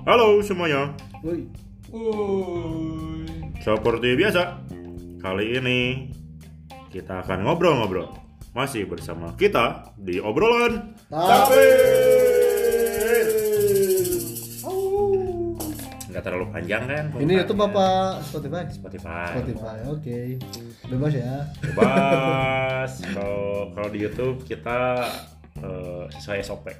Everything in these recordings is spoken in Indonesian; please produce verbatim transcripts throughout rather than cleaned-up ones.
Halo semuanya. Woi. Woi. Seperti biasa, kali ini kita akan ngobrol-ngobrol. Masih bersama kita di obrolan Tapi nggak terlalu panjang kan? ini itu Bapak Spotify. Spotify. Spotify, oke. Bebas ya. Bebas. Kalau kalau di YouTube kita uh, sesuai S O P.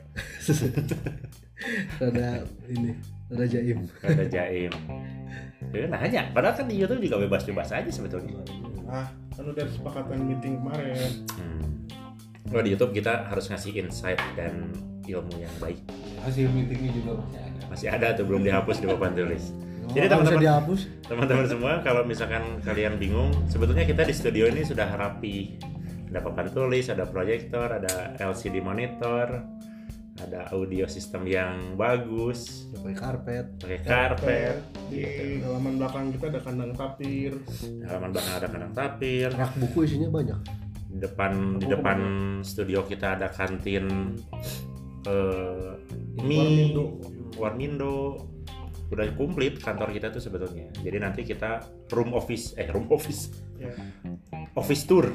Rada ini, rada jaim. Ada jaim. Ya nanya, padahal kan di YouTube juga bebas-bebas aja sebetulnya. Ah, kan udah kesepakatan meeting kemarin. Hmm. Kalau di YouTube kita harus ngasih insight dan ilmu yang baik. Hasil meetingnya juga masih ada. Masih ada tuh, belum dihapus di papan tulis. Oh, Jadi bisa teman-teman dihapus. teman-teman semua, kalau misalkan kalian bingung, sebetulnya kita di studio ini sudah rapi. Ada papan tulis, ada proyektor, ada L C D monitor, ada audio sistem yang bagus, Pakai karpet. pakai karpet. Di Gitu. halaman belakang kita ada kandang tapir. Di halaman belakang ada kandang tapir. Rak buku isinya banyak. Di depan di depan studio kita ada kantin eh, mie, Warmindo. Warmindo. Udah komplit kantor kita tuh sebetulnya. Jadi nanti kita room office, eh room office, Ya. office tour.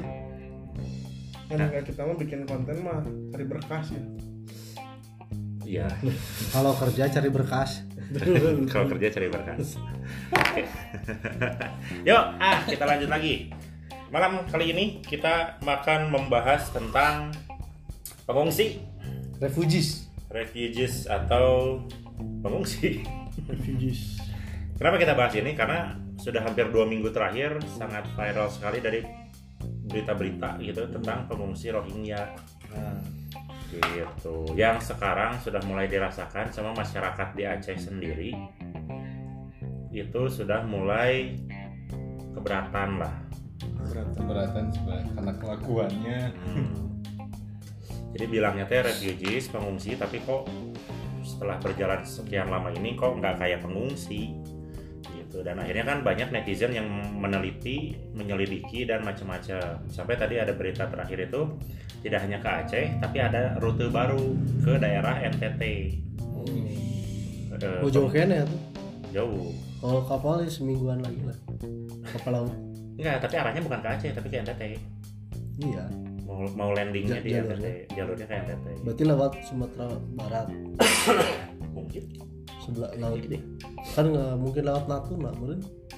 Kan nggak kita mau bikin konten mah cari berkas ya. Iya. Kalau kerja cari berkas. Kalau kerja cari berkas. Oke. Yuk, ah kita lanjut lagi. Malam kali ini kita akan membahas tentang pengungsi, Refugees. refugees atau pengungsi. Refugees. Kenapa kita bahas ini? Karena sudah hampir dua minggu terakhir sangat viral sekali dari berita-berita gitu tentang pengungsi Rohingya. Nah, Gitu. Yang sekarang sudah mulai dirasakan sama masyarakat di Aceh sendiri. Itu sudah mulai keberatan lah. keberatan sebenarnya karena kelakuannya. Hmm. Jadi bilangnya teh refugees, pengungsi, tapi kok setelah berjalan sekian lama ini kok nggak kayak pengungsi gitu. Dan akhirnya kan banyak netizen yang meneliti, menyelidiki dan macam-macam. Sampai tadi ada berita terakhir itu tidak hanya ke Aceh, tapi ada rute baru ke daerah N T T. Eh, Oh, jauh kene ya tuh. Jauh. Kalau kapal ya semingguan lagi lah. Kapal laut. Enggak, tapi arahnya bukan ke Aceh, tapi ke N T T. Iya. Mau mau landingnya Ja- di N T T, jalurnya. jalurnya ke N T T. Berarti lewat Sumatera Barat. Mungkin. Sebelah laut. Gede. Kan nggak mungkin lewat Natuna, mungkin.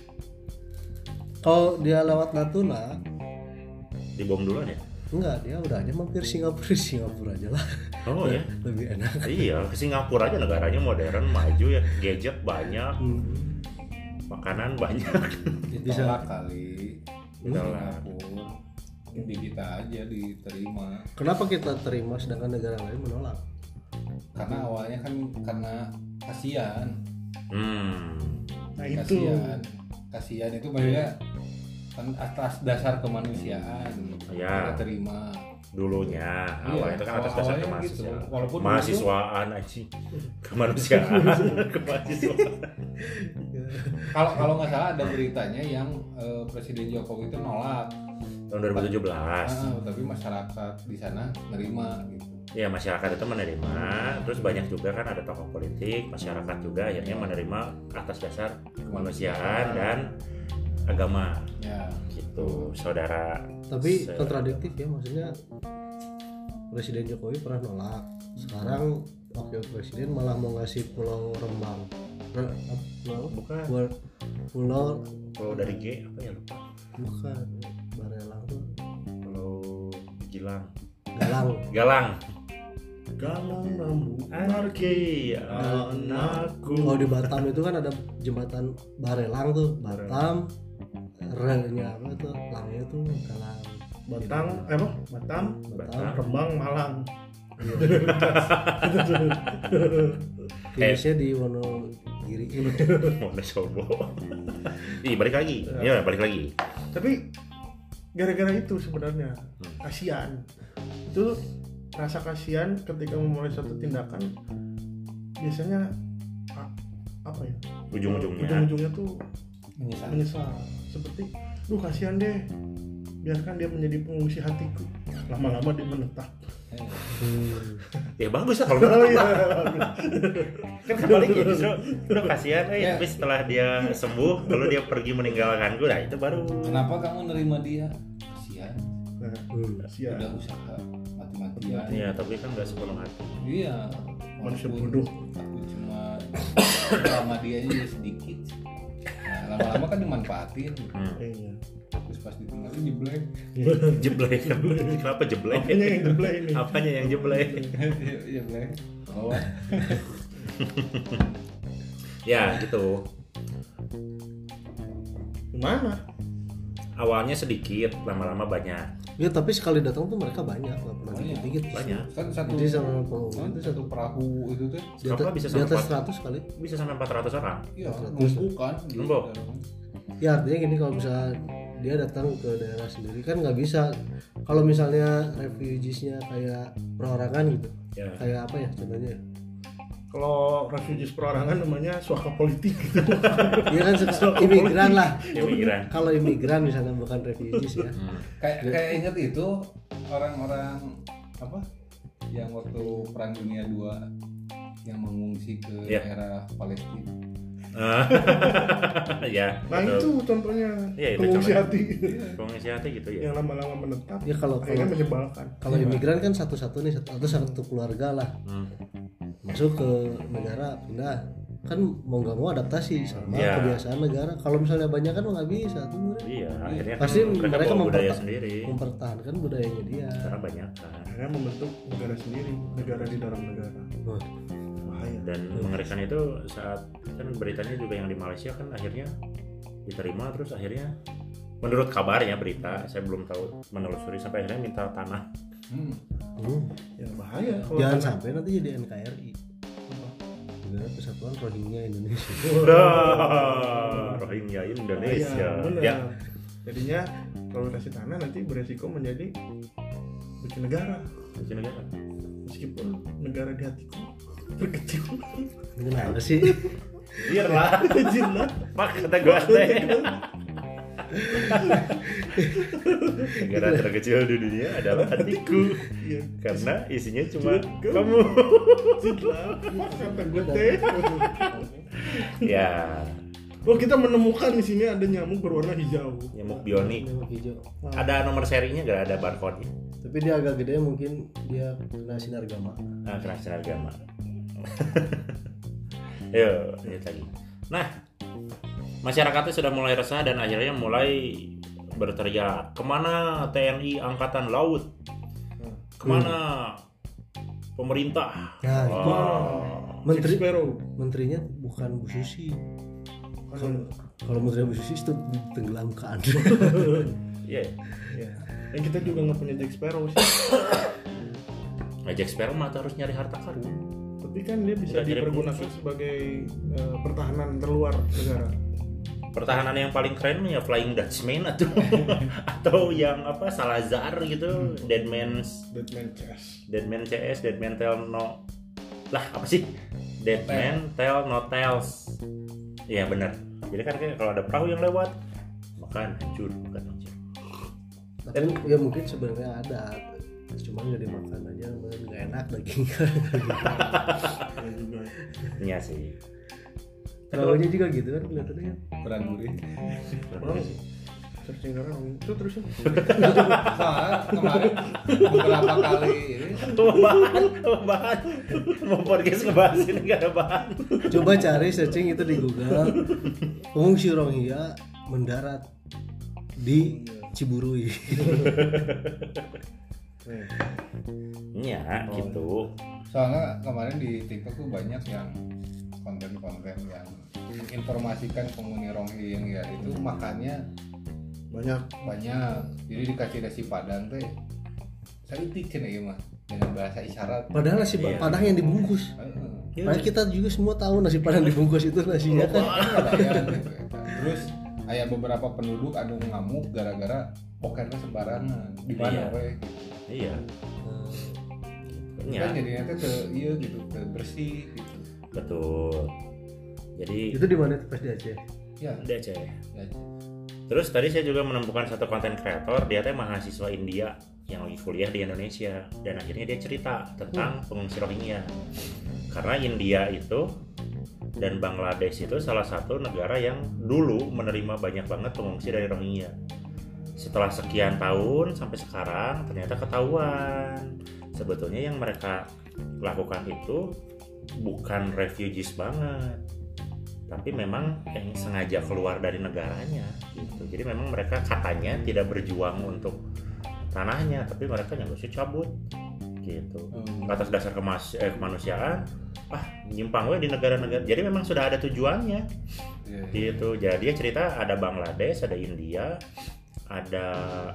Kalau dia lewat Natuna, Dibom duluan ya? enggak, dia udah aja mampir Singapura, Singapura aja lah. Oh ya. Lebih enak. Iya, ke Singapura aja negaranya modern, maju ya, gadget banyak, Hmm. makanan banyak. Ditolak kali. Ditolak. Singapura. Di kita aja diterima. Kenapa kita terima sedangkan negara lain menolak? Karena awalnya kan karena kasihan. Hmm. nah itu. Kasihan. Kasihan itu maksudnya kan atas dasar kemanusiaan. Ya. Kita terima. Dulunya, awalnya itu kan atas dasar awalnya kemahasiswaan, gitu. Walaupun dulu mahasiswaan aja, kemanusiaan, kemahasiswaan. Kalau kalau nggak salah ada beritanya yang eh, Presiden Jokowi itu nolak. Tahun dua ribu tujuh belas. Ah, tapi masyarakat di sana nerima gitu. Ya masyarakat itu menerima, terus banyak juga kan ada tokoh politik, masyarakat juga akhirnya menerima atas dasar kemanusiaan dan agama. Ya. Gitu, saudara. Tapi Se- kontradiktif ya, maksudnya Presiden Jokowi pernah nolak. Sekarang wakil presiden malah mau ngasih Pulau Rembang. Re, apa, pulau, Bukan. pulau, pulau Kalau dari G apa ya lupa? bukan Barelang tuh Kalau Gilang, Galang. Galang. Galang rambut Anarki anakku. Kalau di Batam itu kan ada jembatan Barelang tuh, Batam, re-nya apa tuh, langnya tuh Galang. Batang, eh apa? Batam, Batam, Rembang, Malang. finishnya di Wonogiri. Wonosobo. Ih, balik lagi. Iya, balik lagi. Tapi gara-gara itu sebenarnya Hmm. kasihan. Itu rasa kasihan ketika memulai suatu tindakan biasanya a- apa ya? Ujung-ujungnya. Ujung-ujungnya tuh Menyesal. menyesal. Seperti, duh kasihan deh. Biarkan dia menjadi pengungsi hatiku. Lama-lama dia menetap. Eh, Hmm. Ya bagus lah kalau Oh menurut iya. kan kebaliknya justru udah kasihan eh Ya. tapi setelah dia sembuh lalu dia pergi meninggalkan gue, nah itu baru Kenapa kamu nerima dia? Kasihan, Nah, Hmm. kasihan. udah usaha mati-matian. ya tapi kan nggak sepenuh hati. Iya. Manusia walaupun bodoh. Aku cuma sama dia aja sedikit. Nah, lama-lama kan dimanfaatin. Hmm. Iya. Terus pas ditinggalin jeblek. Jeblek. Kenapa jeblek? Apanya yang jeblek ini? Apanya yang jeblek? Jeblek. Oh. Ya gitu. Gimana? Awalnya sedikit, lama-lama banyak. Ya tapi sekali datang tuh mereka banyak, nggak pernah Banyak. dikit-dikit. Banyak. Kan satu Jadi sama pengungsi kan itu satu perahu itu tuh. di atas, Apa bisa di sama atas empat? seratus kali. Bisa sampai empat ratus orang. Iya, Terus. numpuk kan. gitu. Numpuk. Ya artinya gini, kalau misalnya dia datang ke daerah sendiri kan nggak bisa. Kalau misalnya refugees-nya kayak perorangan gitu, Ya. kayak apa ya contohnya? Kalau refugees perorangan namanya suaka politik gitu. Dia kan se- imigran lah. Imigran. Kalau imigran misalnya bukan refugees ya. Hmm. Kayak kayak inget itu orang-orang apa yang waktu perang dunia dua yang mengungsi ke Iya. daerah Palestina. Ah. Ya. Nah betul. itu contohnya Iya, itu pengungsi contohnya. hati Pengungsi hati gitu ya. yang lama-lama menetap. Ya kalau Akhirnya kalau menyebalkan. kalau imigran kan satu-satu nih, satu atau satu keluarga lah Hmm. masuk ke negara pindah, kan mau nggak mau adaptasi sama Ya. kebiasaan negara. Kalau misalnya banyak kan nggak bisa tuh mereka. Iya, akhirnya Pasti kan mereka, mereka bawa budaya memperta- sendiri. mempertahankan budayanya dia. Karena banyak kan. Akhirnya membentuk negara sendiri, negara di dalam negara. Wah, Bahaya. Dan mengerikan itu saat kan beritanya juga yang di Malaysia kan akhirnya diterima, terus akhirnya menurut kabarnya berita, saya belum tahu menelusuri, sampai akhirnya minta tanah. Hmm. hmm. Ya bahaya kalau Jangan tanah- sampai nanti jadi N K R I, Negara Kesatuan Rohingya Indonesia. Wah, Rohingya Indonesia. Iya, benar. Ya, Jadinya kalau kasih tanah nanti beresiko menjadi bikin negara, bikin negara. meskipun negara di hatiku berkecil. Gimana sih? Biar lah, Kecil lah. pak kata gue teh. Negara terkecil di dunia adalah hatiku, Iya. karena isinya cuma Kamu. kamu. Kecil lah. Kata gue teh. Ya, Oh kita menemukan di sini ada nyamuk berwarna hijau. nyamuk bionik. Nyamuk hijau. Ada nomor serinya nggak, ada barcode-nya? Tapi dia agak gede, mungkin dia kena sinar gamma. Nah, kena sinar gamma. Yo, lihat lagi. Nah, masyarakatnya sudah mulai resah dan akhirnya mulai berteriak, kemana T N I Angkatan Laut? Kemana pemerintah? Nah, itu Wah. menteri Jack Sparrow. menterinya bukan Bu Susi. Kan- Kalau menteri Bu Susi itu tenggelamkan. Iya, Ya. Dan kita juga nggak punya Jack Sparrow sih. nah, Jack Sparrow mah harus nyari harta karun. Tapi kan dia bisa Nggak jadi dipergunakan fungsi. sebagai eh, pertahanan terluar negara. Pertahanan yang paling keren mah ya Flying Dutchman atau atau yang apa Salazar gitu, Deadman's Deadman Chess. Deadman C S, Deadman Tell No, lah apa sih? Deadman Tell No Tales. Iya benar. Jadi kan kayak kalau ada perahu yang lewat, makan hancur, bukan hancur. Tapi ya mungkin sebenarnya ada, cuma nggak dimakan aja, nggak enak dagingnya. Ya juga. Iya sih. Perahunya juga gitu kan kelihatannya kan. Kurang gurih. Orang searching sekarang itu terus. Soalnya kemarin beberapa kali ini bahan, bahan. Mau podcast ngebahas ini gak ada bahan. Coba cari searching itu di Google, pengungsi Rohingya mendarat di Ciburui. Iya, gitu. soalnya kemarin di TikTok tuh banyak yang konten-konten yang informasikan penghuni Rohingya itu makannya Banyak. banyak, jadi dikasih nasi padang teh saya pikir ya mah dengan bahasa isyarat. Padahal nasi Iya. padang yang dibungkus. Heeh. Padahal kita juga semua tahu nasi padang dibungkus itu nasinya kan. Kebayang gitu ya kan. Terus ada beberapa penduduk anu ngamuk gara-gara pokernya sembarangan di mana Iya. we. Iya. Kan Iya, jadinya teh teu ieu gitu, teu bersih gitu. betul. Jadi Itu di mana tuh pas di Aceh? Ya, di Aceh. ya. Terus tadi saya juga menemukan satu konten kreator, dia teh mahasiswa India. yang lagi kuliah di Indonesia, dan akhirnya dia cerita tentang pengungsi Rohingya. Karena India itu dan Bangladesh itu salah satu negara yang dulu menerima banyak banget pengungsi dari Rohingya. Setelah sekian tahun sampai sekarang ternyata ketahuan sebetulnya yang mereka lakukan itu bukan refugees banget, tapi memang yang sengaja keluar dari negaranya gitu. Jadi memang mereka katanya tidak berjuang untuk tanahnya, tapi mereka yang harus cabut gitu. Hmm. Atas dasar kemas- eh, kemanusiaan, ah nyimpang we di negara-negara. Jadi memang sudah ada tujuannya Iya, iya. gitu. Jadi dia cerita ada Bangladesh, ada India, ada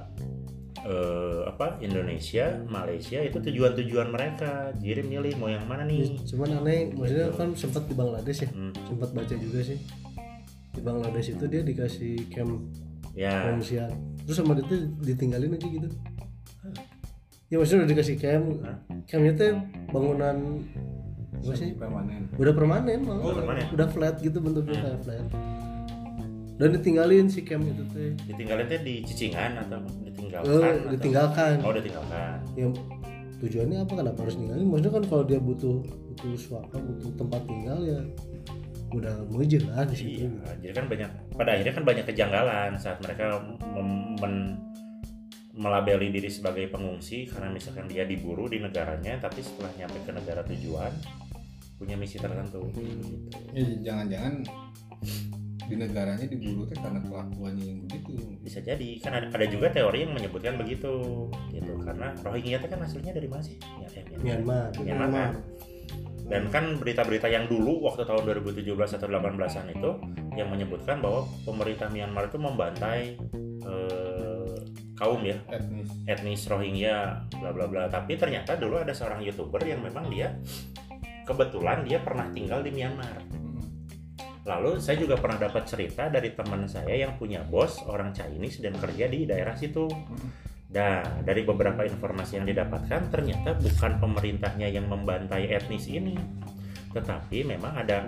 eh, apa Indonesia, Malaysia, itu tujuan-tujuan mereka. Jadi milih mau yang mana nih. Cuman aneh, maksudnya Gitu. kan sempat di Bangladesh ya, Hmm, sempat baca juga sih. Di Bangladesh itu dia dikasih camp ya, pengungsian, terus sama dia tuh ditinggalin aja gitu. Ya maksudnya udah dikasih camp, Hah? campnya tuh bangunan apa sih? Permanen. Udah permanen malah, Oh, permanen. udah flat gitu bentuknya kayak flat. Dan ditinggalin si camp itu teh. ditinggalin teh di Cicingan atau ditinggalkan? Oh, atau- ditinggalkan. Oh, ditinggalkan. Ya tujuannya apa, kenapa harus ninggalin? Maksudnya kan kalau dia butuh butuh suaka, butuh tempat tinggal ya udah mujur lah di situ. Iya, jadi kan banyak, pada akhirnya kan banyak kejanggalan saat mereka mem- men- melabeli diri sebagai pengungsi karena misalkan dia diburu di negaranya, tapi setelah nyampe ke negara tujuan punya misi tertentu gitu. Ya, jangan-jangan di negaranya diburu teh karena kelakuannya yang begitu. Bisa jadi, kan ada, ada juga teori yang menyebutkan begitu gitu, karena Rohingya itu kan aslinya dari mana sih? Ya, eh, Myanmar. Myanmar. Myanmar kan? Dan kan berita-berita yang dulu waktu tahun dua ribu tujuh belas atau delapan belasan itu yang menyebutkan bahwa pemerintah Myanmar itu membantai eh, kaum ya, Etnis. etnis Rohingya bla bla bla. Tapi ternyata dulu ada seorang YouTuber yang memang dia kebetulan dia pernah tinggal di Myanmar. Hmm. Lalu saya juga pernah dapat cerita dari teman saya yang punya bos orang Chinese dan kerja di daerah situ. Dan dari beberapa informasi yang didapatkan ternyata bukan pemerintahnya yang membantai etnis ini, tetapi memang ada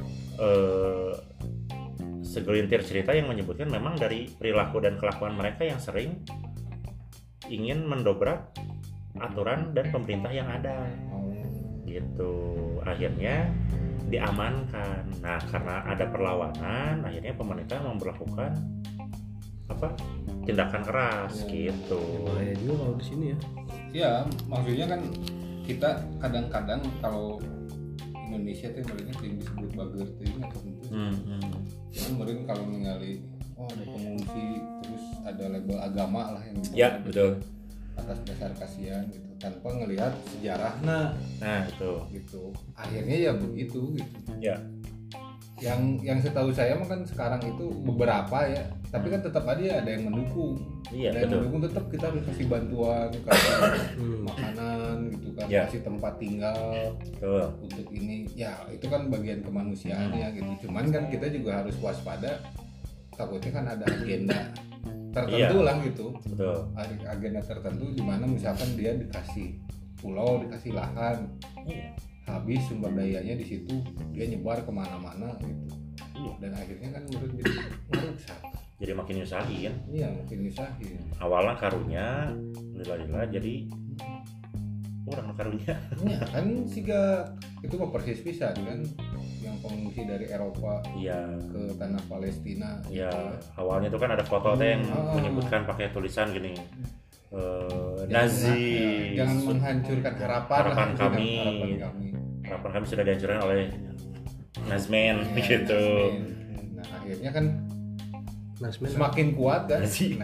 eh, segelintir cerita yang menyebutkan memang dari perilaku dan kelakuan mereka yang sering ingin mendobrak aturan dan pemerintah yang ada gitu. Akhirnya diamankan. Nah, karena ada perlawanan, akhirnya pemerintah memperlakukan apa tindakan keras Ya. gitu. Bahaya juga kalau di sini ya. Ya, maksudnya kan kita kadang-kadang kalau Indonesia tuh mereka yang disebut bager tuh ini atau tentu. Hmm, hmm. Kan mereka kalau mengali, oh ada pengungsi, terus ada label agama lah yang Ya betul. atas dasar kasihan gitu, tanpa ngelihat sejarahnya Nah itu. gitu. Akhirnya ya begitu gitu. Ya. Yang yang setahu saya mah kan sekarang itu beberapa ya, tapi kan tetap aja ada yang mendukung. Iya Ada yang betul. mendukung, tetap kita harus kasih bantuan, kasih Hmm. makanan gitu kan, Ya. kasih tempat tinggal Betul. untuk ini. Ya itu kan bagian kemanusiaannya gitu. Cuman kan kita juga harus waspada, takutnya kan ada agenda tertentu Iya. lah gitu. Betul. Ada agenda tertentu di mana misalkan dia dikasih pulau, dikasih lahan, Iya. habis sumber dayanya di situ, dia nyebar kemana-mana gitu. Iya. Dan akhirnya kan menurut jadi merusak. Jadi makin nyusahin. Iya, mungkin nyusahin. Awalnya karunya, lila-lila jadi orang karunya. Ya kan siga itu mah persis pisan kan, yang pengungsi dari Eropa Iya. ke tanah Palestina. Ya awalnya itu kan ada foto teh yang Hmm. menyebutkan pakai tulisan gini. eh, Jangan- Nazi. ya, jangan menghancurkan harapan, Harapan lah, kami. harapan kami. Harapan kami sudah dihancurkan oleh Nazmen Ya, gitu. Nasmin. Nah akhirnya kan Nasmen. semakin kuat kan, Nasi.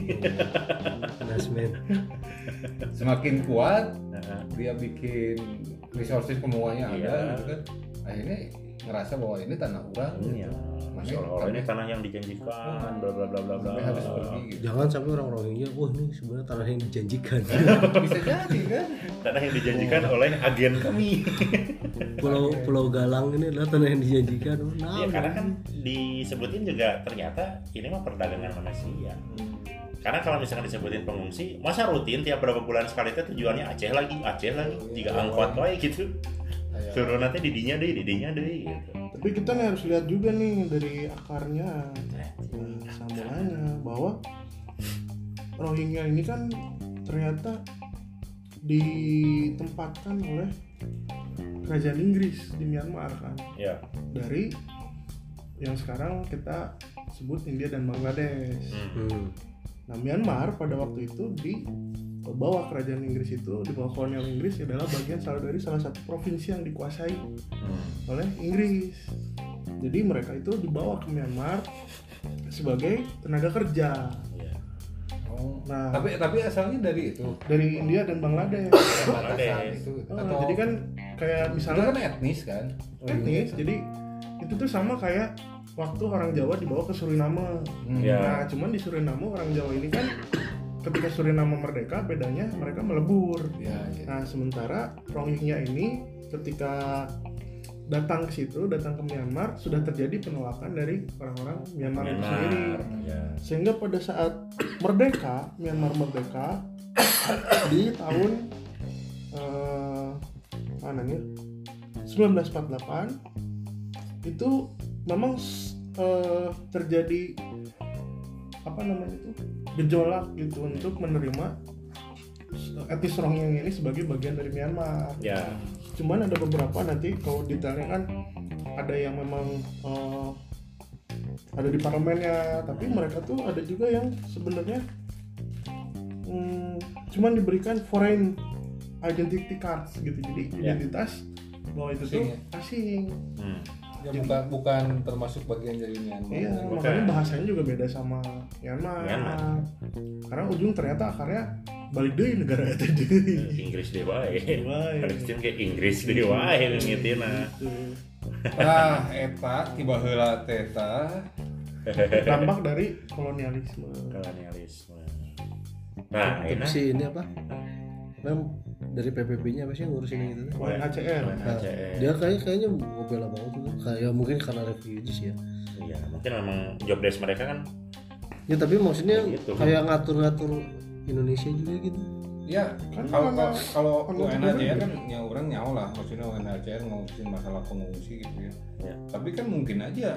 Nasmen. semakin kuat Nah, dia bikin resources semuanya ada Iya. gitu kan, akhirnya ngerasa bahwa ini tanah orang iya. Makanya Seolah-olah ini kami- tanah yang dijanjikan, bla bla bla bla bla. sampai harus pergi gitu. Jangan sampai orang Rohingya, wah ini sebenarnya tanah yang dijanjikan. Bisa jadi kan. Tanah yang dijanjikan oleh agen kami. Pulau Pulau Galang ini adalah tanah yang dijanjikan. Oh, nah, Ya karena kan disebutin juga ternyata ini mah perdagangan manusia. Karena kalau misalkan disebutin pengungsi, masa rutin tiap berapa bulan sekali itu tujuannya Aceh lagi, Aceh lagi, jika angkot wae gitu. Kayak- Turun nanti didinya deh, didinya deh gitu. Tapi kita nih harus lihat juga nih dari akarnya, nah, sambulannya bahwa Rohingya ini kan ternyata ditempatkan oleh kerajaan Inggris di Myanmar kan, Ya. dari yang sekarang kita sebut India dan Bangladesh. Hmm. Hmm. Nah, Myanmar pada waktu itu di bawah kerajaan Inggris itu, di bawah kolonial Inggris, adalah bagian salah dari salah satu provinsi yang dikuasai Hmm. oleh Inggris. Jadi mereka itu dibawa ke Myanmar sebagai tenaga kerja Ya. Oh. Nah. tapi tapi asalnya dari itu dari India dan Bangladesh. batasan itu Oh, atau jadi kan kayak itu misalnya kan etnis kan. etnis, jadi itu tuh sama kayak waktu orang Jawa dibawa ke Suriname. Hmm. Ya. Nah, cuman di Suriname orang Jawa ini kan ketika Suriname merdeka, bedanya mereka melebur. Ya, ya. Nah, sementara Rohingya ini ketika datang ke situ, datang ke Myanmar, sudah terjadi penolakan dari orang-orang Myanmar itu sendiri. Myanmar. Ya. Sehingga pada saat merdeka, Myanmar merdeka di tahun eh, mana nih? seribu sembilan ratus empat puluh delapan itu memang eh, terjadi apa namanya itu gejolak gitu untuk menerima etnis Rohingya ini sebagai bagian dari Myanmar. Ya. Cuman ada beberapa nanti kalau detailnya kan ada yang memang eh, ada di parlemennya, tapi mereka tuh ada juga yang sebenarnya hmm, cuman diberikan foreign identity cards gitu, jadi Ya. identitas bahwa itu Asing tuh ya? asing. Hmm. Ya, bukan bukan termasuk bagian dari Myanmar. Iya, bukan. makanya bahasanya juga beda sama Myanmar. Myanmar. Karena ujung ternyata akarnya balik deui negara eta deui. Inggris deh wae. Wae. Harusnya kayak Inggris deh wae ngingetina. Gitu. Ah, eta tiba heula teh tah. Dampak dari kolonialisme. Kolonialisme. Nah, Tapi ini si ini apa? Memang dari P B B-nya apa sih yang ngurusin yang itu? U N H C R. Nah, H C R. dia kayaknya kayaknya ngebela banget tuh. Kayak mungkin karena refugees ya. Iya, mungkin memang job desk mereka kan Ya tapi maksudnya Gitu. kayak ngatur-ngatur Indonesia juga gitu. Ya, Kan kalau karena- kalau karena U N H C R itu kan ya orang nyawa lah, maksudnya U N H C R ngurusin masalah pengungsi gitu ya. Ya. Tapi kan mungkin aja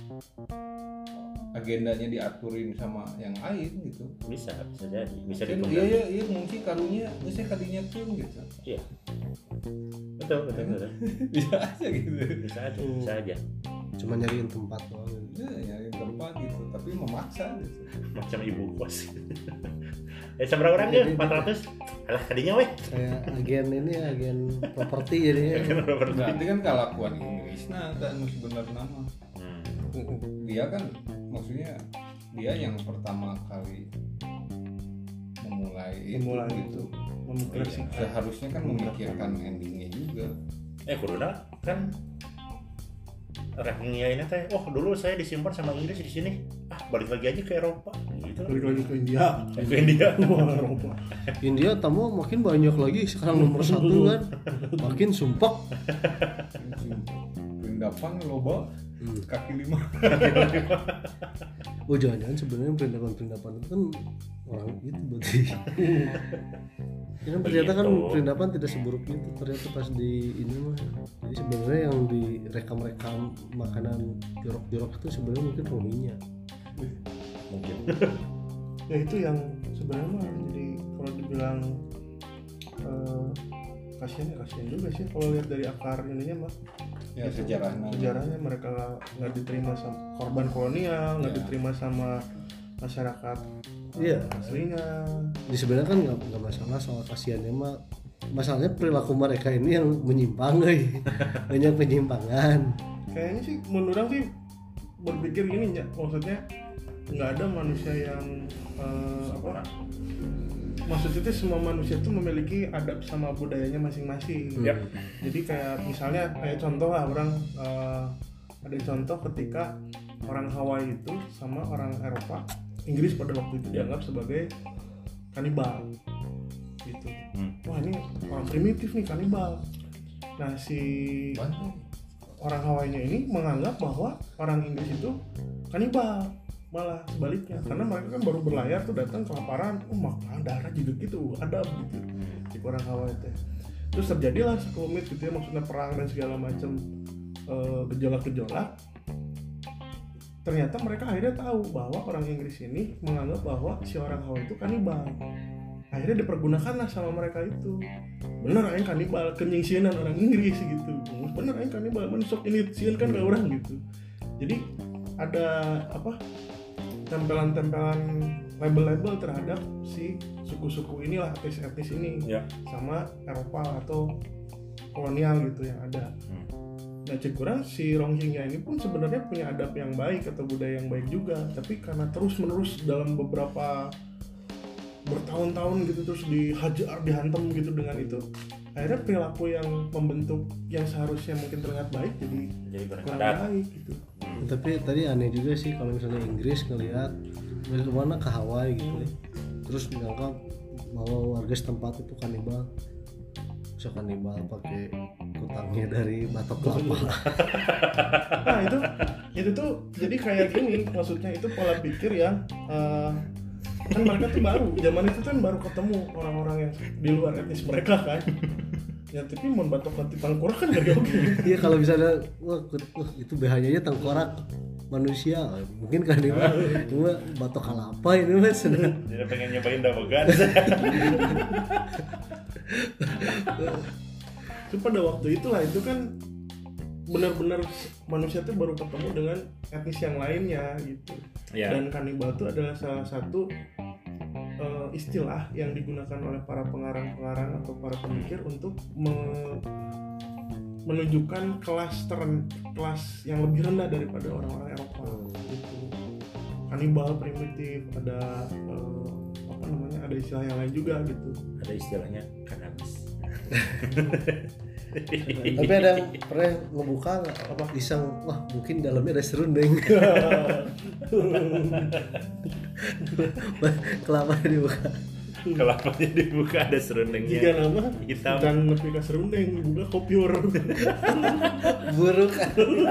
agendanya diaturin sama yang lain gitu. bisa, bisa jadi, bisa Kan ditunda. iya ya, iya ngungsi karunya, bisa kadinya pun gitu. Iya. Betul, betul, betul. Bisa aja gitu. Bisa aja, bisa aja. Cuma nyariin tempat doang. Ya, nyari tempat gitu, tapi memaksa gitu. Macam ibu kos. Eh, seberapa orang dia? empat ratus? Alah, kadinya weh. Kayak agen ini agen properti jadinya. Berarti kan kelakuan Inggris nah kan sebenarnya nama. Hmm. Dia kan maksudnya dia yang pertama kali memulai itu Memulai gitu. Memikirkan. Seharusnya kan memikirkan endingnya juga. Eh, kuduna kan rankingnya ini teh, oh dulu saya disimpan sama Inggris di sini, ah balik lagi aja ke Eropa, gitu. Balik lagi ke India. Eh, ke India. Wah, Eropa. India tamu makin banyak lagi sekarang nomor satu kan. Makin sumpek. Perindapan loba Hmm. kaki lima. Oh jangan-jangan sebenarnya perindapan-perindapan itu kan orang itu berarti. Ya kan ternyata kan Begitu. perindapan tidak seburuk itu ternyata pas di ini mah. Jadi sebenarnya yang direkam-rekam makanan jorok-jorok itu sebenarnya mungkin Rohingya. Mungkin. Ya itu yang sebenarnya mah jadi kalau dibilang eh, kasihan ya kasihan juga sih kalau lihat dari akar ininya mah. Ya sejarahnya. Sejarahnya mereka nggak diterima sama korban kolonial, nggak Ya. diterima sama masyarakat Iya. aslinya. Jadi sebenarnya kan nggak nggak masalah soal kasihannya mah. Masalahnya perilaku mereka ini yang menyimpang, euy. Banyak penyimpangan. Kayaknya sih menurut orang sih berpikir gini ya, maksudnya nggak ada manusia yang eh, apa? Maksudnya itu semua manusia itu memiliki adab sama budayanya masing-masing. Ya. Jadi kayak misalnya kayak contoh lah orang eh, ada contoh ketika orang Hawaii itu sama orang Eropa, Inggris pada waktu itu dianggap sebagai kanibal gitu. Hmm. Wah ini orang primitif nih kanibal. Nah si orang Hawaii-nya ini menganggap bahwa orang Inggris itu kanibal, malah sebaliknya karena mereka kan baru berlayar tuh datang kelaparan, oh makan darah juga gitu, adab gitu di orang Hawaii teh. Terus terjadilah sekelumit gitu ya, maksudnya perang dan segala macam eh, gejolak-gejolak. Ternyata mereka akhirnya tahu bahwa orang Inggris ini menganggap bahwa si orang Hawaii itu kanibal. akhirnya dipergunakanlah sama mereka itu. Bener aing kanibal kenyingsianan orang Inggris gitu. Bener aing kanibal mun sok ini sieun kan ka urang gitu. Jadi ada apa? Tempelan-tempelan label-label terhadap si suku-suku inilah, etnis-etnis ini Ya. sama Eropa atau kolonial gitu yang ada. Hmm. Nah cek kurang si Rohingya ini pun sebenarnya punya adab yang baik atau budaya yang baik juga, tapi karena terus-menerus dalam beberapa bertahun-tahun gitu terus dihajar, dihantam gitu dengan itu, akhirnya perilaku yang membentuk yang seharusnya mungkin terlihat baik jadi Jadi kurang beradab. baik gitu. Tapi tadi aneh juga sih kalau misalnya Inggris ngelihat dari mana ke Hawaii gitu ya. Terus menganggap bahwa warga setempat itu kanibal. Bisa kanibal pakai kutangnya dari batok kelapa. Nah itu itu tuh jadi kayak gini, maksudnya itu pola pikir yang uh, kan mereka tuh baru zaman itu kan baru ketemu orang-orang yang di luar etnis mereka kan. Ya tapi mau batok ke tangkorak kan gak oke. Iya kalau misalnya wah, wah itu bahayanya tengkorak manusia mungkin kanibal. Cuma batok kelapa ini mas. Jadi pengen nyobain dapegan. Itu pada waktu itulah itu kan benar-benar manusia tuh baru ketemu dengan etnis yang lainnya gitu. Ya. Dan kanibal itu adalah salah satu uh, istilah yang digunakan oleh para pengarang-pengarang atau para pemikir untuk me- menunjukkan kelas teren, kelas yang lebih rendah daripada orang-orang Eropa gitu. Kanibal primitif, ada uh, apa namanya, ada istilah yang lain juga gitu. Ada istilahnya kanabis. Tapi ada yang pernah ngebuka nggak apa iseng wah mungkin dalamnya ada serundeng. Kelapa dibuka. Kelapanya dibuka ada serundengnya. Jika nama Hitam. dan nepi ka serundeng dibuka kopior. Buruk.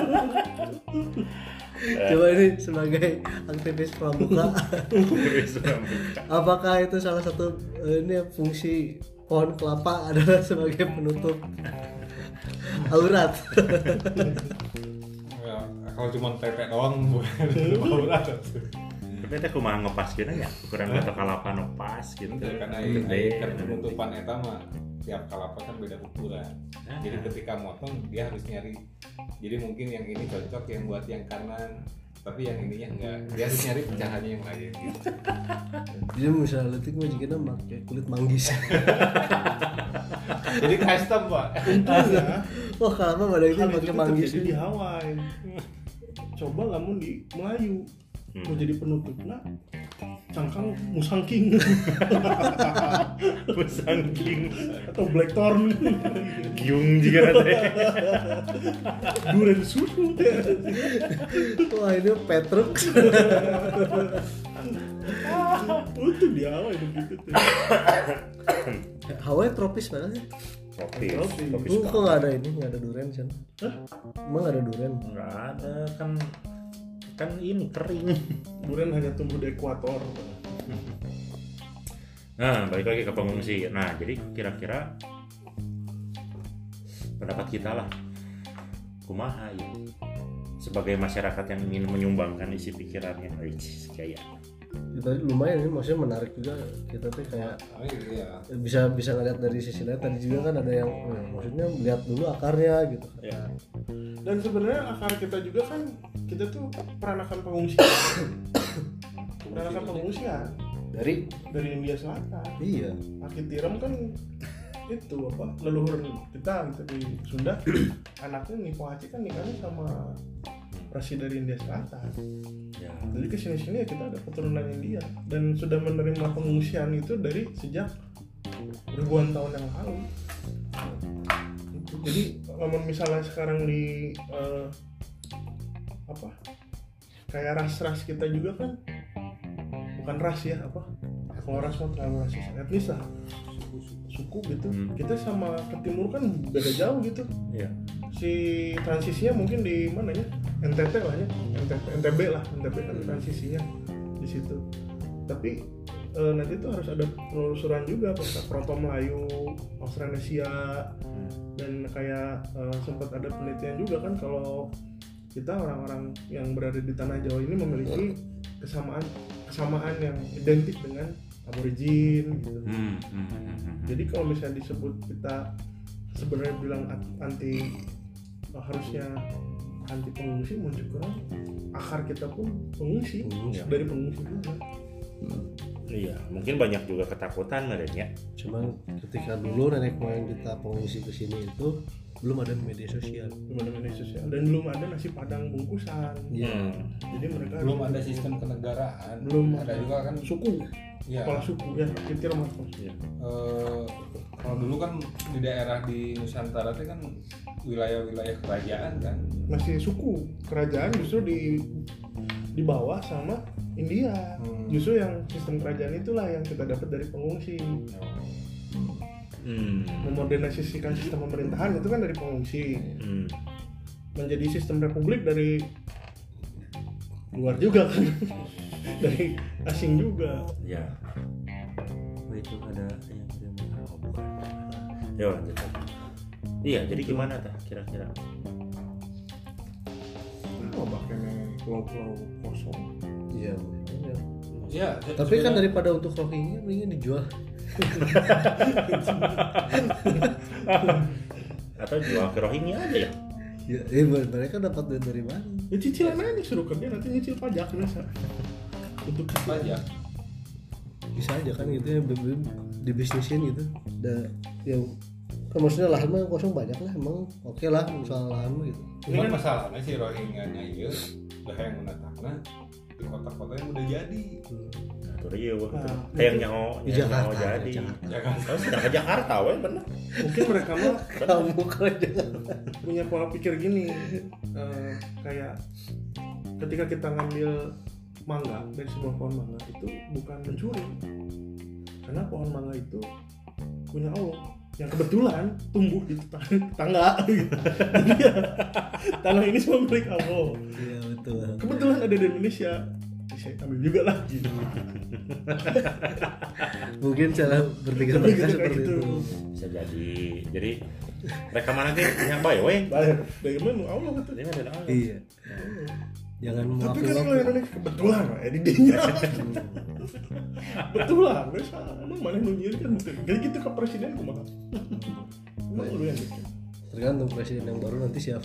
Coba ini sebagai aktivis pramuka. Apakah itu salah satu eh, ini fungsi pohon kelapa adalah sebagai penutup aurat? Ya, kalau cuma pepek doang bukan aurat. Tapi teh kumaha ngepas kena ya? Kurang batok kalapa ngepas gitu. Karena Gede. kan penutupan eta mah tiap kalapa kan beda ukuran. Jadi ketika motong dia harus nyari. Jadi mungkin yang ini cocok yang buat yang kanan, tapi yang ininya enggak. Dia harus nyari pecahannya yang lain gitu. Jadi misalnya letik mah jika pakai kulit manggis. Jadi custom, Pak. Untungnya Wah kelapa pada ini hal itu pakai manggis. terjadi di Hawaii. Coba lamun di Melayu Hmm. mau jadi penutupnya cangkang musangking Pusangking. atau blackthorn Giung juga nanti. duren susu. Wah ini Petruk. Itu di Hawaii begitu tuh. Hawaii tropis banget sih. Tropis. Tropis. Tropis. Oh, kok nggak ada ini, nggak ada durian di sana? Hah? Emang nggak ada durian? Enggak ada kan kan ini kering. Duren hanya tumbuh di ekuator. Nah, balik lagi ke pengungsi. Nah, jadi kira-kira pendapat kita lah, kumaha ya? Sebagai masyarakat yang ingin menyumbangkan isi pikirannya, Ais, kayak Ya, tadi lumayan ini, maksudnya menarik juga kita tuh kayak Oh iya. bisa bisa ngeliat dari sisi lain. Tadi juga kan ada yang eh, maksudnya lihat dulu akarnya gitu. ya. Dan sebenarnya akar kita juga kan kita tuh peranakan pengungsian. Peranakan pengungsian Dari dari India Selatan. iya. Aki Tiram kan itu apa leluhur kita gitu di Sunda. Anaknya Nipo Haci kan nikahnya sama presiden dari India Selatan. Ya. Jadi kesini-sini ya kita ada keturunan India dan sudah menerima pengungsian itu dari sejak ribuan tahun yang lalu. Jadi kalau misalnya sekarang di eh, apa kayak ras-ras kita juga kan bukan ras ya apa kalau ras mah terlalu rasis, etnis lah, suku gitu. Hmm. Kita sama ke timur kan beda jauh gitu. Ya. Si transisinya mungkin di mana ya, N T T lah ya, N T T, N T B lah, N T B kan transisinya di situ. Tapi e, nanti tuh harus ada penelusuran juga pakai Proto Melayu, Austronesia, dan kayak e, sempat ada penelitian juga kan kalau kita orang-orang yang berada di tanah Jawa ini memiliki kesamaan kesamaan yang identik dengan aborigin gitu. Hmm, hmm, hmm, hmm. Jadi kalau misalnya disebut kita sebenarnya bilang anti uh, harusnya anti pengungsi, muncul kurang akar kita pun pengungsi, Pengungsi. dari pengungsi juga. Iya, mungkin banyak juga ketakutan merenya. Cuman ketika dulu nenek moyang kita pengungsi ke sini itu belum ada media sosial. Belum ada media sosial dan belum ada nasi padang bungkusan. Iya. Hmm. Jadi mereka Belum ada sistem kenegaraan. belum ada juga kan suku, ya. kepala suku ya, titir mas. Iya. eh, kalau dulu kan di daerah di Nusantara itu kan wilayah-wilayah kerajaan kan. Masih suku, kerajaan justru di di bawah sama India. Hmm. Justru yang sistem kerajaan itulah yang kita dapat dari pengungsi. Hmm. Memodernisasikan sistem pemerintahan itu kan dari pengungsi. Hmm. Menjadi sistem republik dari luar juga kan. Dari asing juga. Ya. Oh, itu ada yang yang oh, bukan. Ya lanjut lagi. Iya, jadi gimana tah kira-kira? Oh, bahkan pulau-pulau kosong. Iya. iya. Ya, Tapi kan daripada untuk Rohingya mendingan dijual. Atau jual ke Rohingya aja ya? Ya, eh, mereka dapat duit dari mana? Ya cicilan aja suruh kerja, nanti nyicil pajak biasa. Untuk pajak. Bisa aja kan gitu ya, dibisnisin gitu. Da, yang kan maksudnya lahan mah kosong banyak lah emang. Oke lah soal lahan mah gitu. Cuman masalahnya si Rohingya-nya ieu dah yang menetapna di kota-kota yang udah jadi. Nah, tuh dia wah. Nah, Kayak nyaho, Di nyaho Jakarta, jadi. Jakarta. Ya kan? Oh, sudah ke Jakarta weh bener. mungkin mereka mah Kamu kerja. punya pola pikir gini, eh, kayak ketika kita ngambil mangga dari sebuah pohon mangga itu bukan mencuri, karena pohon mangga itu punya Allah yang kebetulan tumbuh di tangga gitu. Jadi ya, tanah ini semua milik Allah, Iya betul. kebetulan ada di Indonesia, saya ambil juga lah gitu. Mungkin cara berpikir mereka Kayak seperti gitu. itu. Bisa jadi. Jadi rekaman nanti yang baik weh. Bayar dari mana Allah kata. Ini ada Allah. Iya. Jangan Tapi maafin kan kalau waktu. Indonesia kebetulan ya didinya. Betulan, wes emang mana nu nyieun kan bukan. Jadi gitu ke presiden kumaha. Emang lu yang bikin. Tergantung presiden yang baru nanti siapa.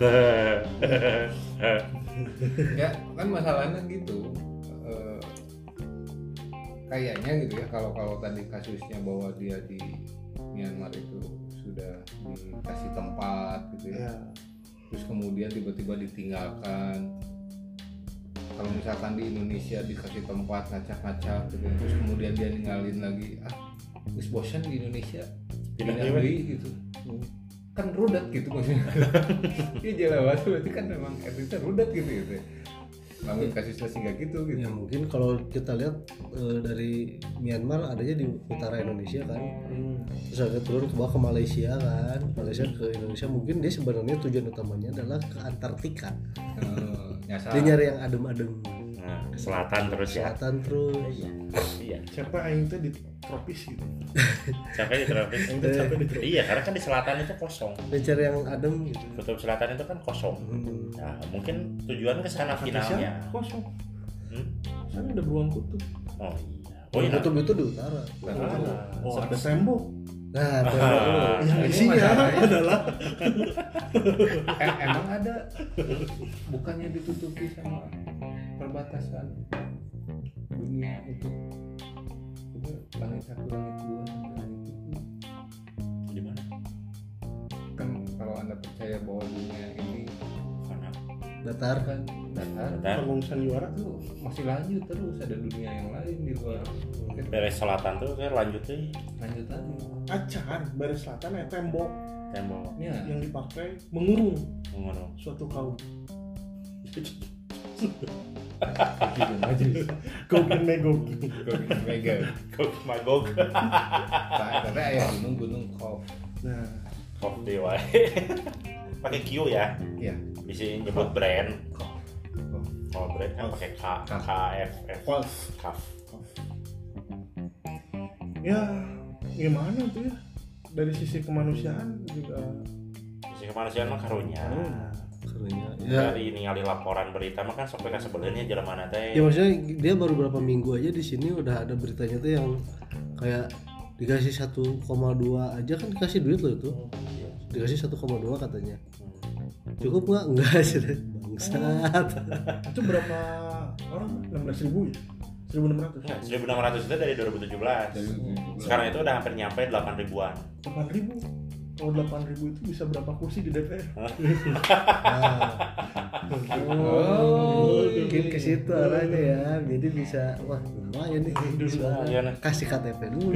Ya kan masalahnya gitu. Eh, kayaknya gitu ya kalau kalau tadi kasusnya bahwa dia di Myanmar itu sudah dikasih tempat gitu ya. Ya. Terus kemudian tiba-tiba ditinggalkan. Kalau misalkan di Indonesia dikasih tempat ngacak-ngacak gitu, terus kemudian dia ninggalin lagi, ah, wis bosan di Indonesia, Pindah pindah deui. deui gitu, kan rudet gitu maksudnya. Iya jelas berarti kan memang etnisnya rudet gitu gitu. Namun kasusnya sehingga gitu gitu. Ya mungkin kalau kita lihat eh, dari Myanmar adanya di utara Indonesia kan. Hmm. Terus agak turun ke bawah ke Malaysia kan. Malaysia ke Indonesia mungkin dia sebenarnya tujuan utamanya adalah ke Antartika. Eh, nyasar. Dia nyari yang adem-adem. Nah, ke selatan terus ya. Selatan terus. Iya. Siapa aing teh di tropis gitu. Sampai di tropis. Aing teh capek di tropis. Iya, karena kan di selatan itu kosong. Dia cari yang adem gitu. Kutub selatan itu kan kosong. Hmm. Nah, mungkin tujuan ke sana Indonesia finalnya. kosong. Hmm? Sana ada beruang kutub. Oh iya. Oh, Oh iya. kutub itu di utara. Nah, Oh, ada tembok. Nah, tuh. Ah, Yang ini isinya masalahnya. adalah Eh, emang ada bukannya ditutupi sama perbatasan dunia itu itu langit satu langit dua langit itu di mana? kan kalau anda percaya bahwa dunia ini Mana? datar. kan datar Bentar. pengungsian juara. itu masih lanjut terus ada dunia yang lain di luar mungkin Beres selatan tuh kayak lanjut tuh lanjut lagi Acan, baris selatan ada tembok temboknya ya yang dipakai mengurung ngono. suatu kaum. aja Gogen megog. mega Kok magog. tapi ayah gunung gunung Khov Nah, Kok dewa. Pakai Q ya. ya Bisa nyebut brand. Khov Kalau brand kan pakai K, K, F, F, Wolf. Kaf. Ya, gimana tuh ya? Dari sisi kemanusiaan juga Sisi kemanusiaan mah karunya. Nah, Karunya. Ya, Dari ningali laporan berita mah kan sampai ka sebenarnya jelema teh. ya maksudnya dia baru berapa minggu aja di sini udah ada beritanya tuh yang kayak dikasih satu koma dua aja kan dikasih duit loh itu. Dikasih satu koma dua katanya. Cukup nggak? Enggak sih, bangsat. Itu berapa orang? enam belas ribu ya? seribu enam ratus. Nah, seribu enam ratus itu dari dua ribu tujuh belas. Sekarang itu udah hampir nyampe delapan ribuan. delapan ribu. Kalau delapan ribu itu bisa berapa kursi di D P R? Oh, mungkin ke situ arahnya ya. Jadi bisa wah lumayan nih. Lumayan. Kasih K T P dulu.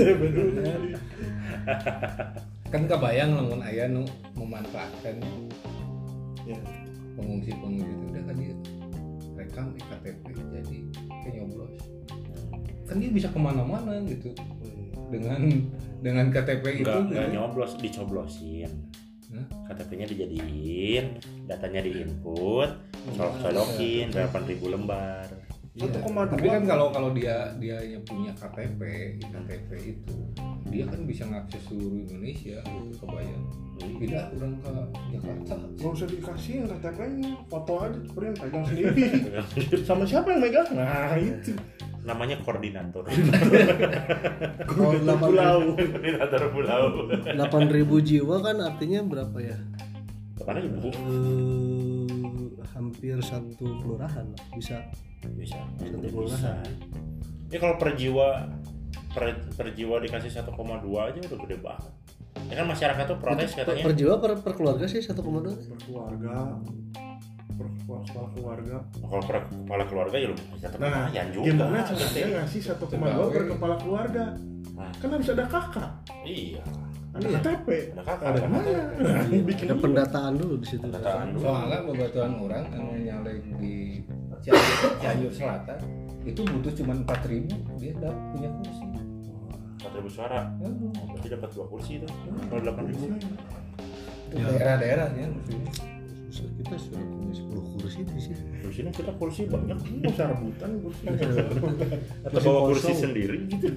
Kan kebayang lamun aya nu memanfaatkan Ya. pengungsi-pengungsi itu udah kan dia rekam di K T P jadi kayak nyoblos. Kan dia bisa kemana-mana gitu dengan dengan K T P itu. Enggak, enggak gitu. nyoblos, dicoblosin. Hah? K T P-nya dijadiin, datanya diinput, colok-colokin delapan ribu lembar. Iya. satu koma dua. Tapi kan kalau kalau dia dia yang punya K T P, K T P itu dia kan bisa ngakses seluruh Indonesia gitu, kebayang. Tidak orang ke Jakarta. Gak usah dikasihin K T P-nya, foto aja sebenarnya pegang sendiri. Sama siapa yang megang? Nah itu. Namanya koordinator. Kalau delapan Pulau. Koordinator pulau. delapan ribu jiwa kan artinya berapa ya? Mana ibu? Eh, hampir satu kelurahan lah. bisa Bisa. Satu Bisa. kelurahan. Ya kalau per jiwa per, per jiwa dikasih satu koma dua aja udah gede banget. Ya kan masyarakat tuh protes per, katanya. per jiwa per, per keluarga sih satu koma dua. Per keluarga, per kepala keluarga. Kalau per kepala keluarga ya lu bisa tetap Nah, lumayan juga. gimana caranya ngasih satu koma dua per kepala keluarga? Nah. Kan harus ada kakak, Iya. ada Iya. K T P, Ada kakak, ada ada mana? Bikin Ada pendataan dulu di situ. Pendataan dulu. Soalnya bebatuan orang yang nyalek di Cianjur, Cianjur Selatan itu butuh cuma empat ribu dia dapat punya kursi. empat ribu suara. Ya, Berarti dapat dua kursi itu. Kalau delapan ribu. itu daerah-daerah ya maksudnya. Kita sudah punya sepuluh kursi di sini. Di sini kita kursi banyak. mau sarabutan kursi. Atau bawa kursi sendiri gitu.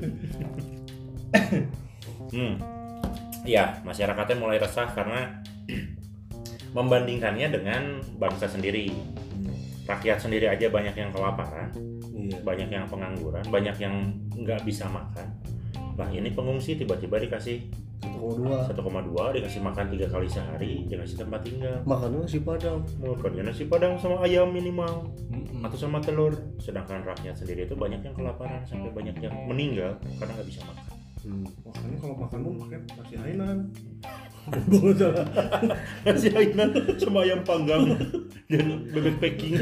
hmm. Ya, masyarakatnya mulai resah karena membandingkannya dengan bangsa sendiri. Rakyat sendiri aja banyak yang kelaparan, Iya. banyak yang pengangguran, banyak yang nggak bisa makan. Nah ini pengungsi tiba-tiba dikasih satu koma dua. satu koma dua, dikasih makan tiga kali sehari, dikasih tempat tinggal. Makannya nasi padang. Makannya nasi padang sama ayam minimal. Mm-mm. Atau sama telur. Sedangkan rakyat sendiri itu banyak yang kelaparan sampai banyak yang meninggal karena nggak bisa makan. Hmm. Makanya kalau makan pun pakai nasi hainan. Boleh salah. Nasi hainan sama ayam panggang dan bebek packing.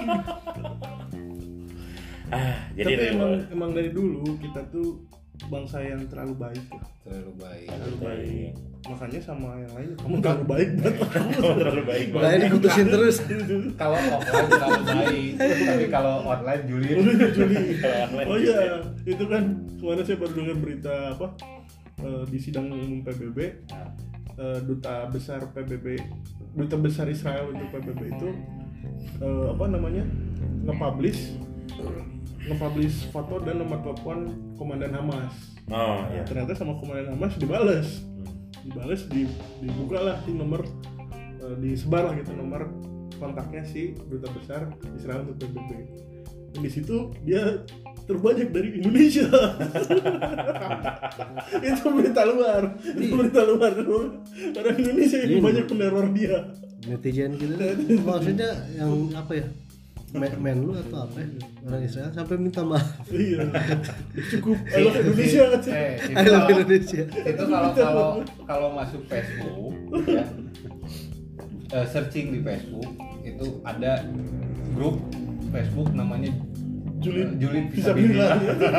ah, jadi Tapi dari- emang emang dari dulu kita tuh bangsa yang terlalu baik ya. Terlalu baik. terlalu baik. Makanya sama yang lain kamu terlalu baik buat kamu. Kamu terlalu baik. Makanya diputusin terus. Kalau offline terlalu baik, tapi kalau online julid. Juli. Kalau online Oh gitu iya, ya. itu kan kemarin saya baru dengar berita apa eh, di sidang umum P B B, eh, duta besar P B B, duta besar Israel untuk P B B itu eh, apa namanya nge-publish nge-publish foto dan nomor telepon komandan Hamas. Oh Nah, iya. ternyata sama komandan Hamas dibales, dibales di dibuka lah di nomor eh, disebar lah gitu nomor kontaknya si duta besar Israel untuk P B B. Dan di situ dia terbanyak dari Indonesia. Itu berita luar, itu berita luar. Orang Indonesia yang Ini. banyak peneror dia. Netizen gitu. Maksudnya yang apa ya? Men, men lu atau apa ya? Orang Israel sampai minta maaf. Iya, cukup. I love Indonesia kan sih. Eh, I love Indonesia. itu kalau kalau kalau masuk Facebook ya eh, searching di Facebook itu ada grup Facebook namanya Julid, eh, Julid bisa Fisabilillah.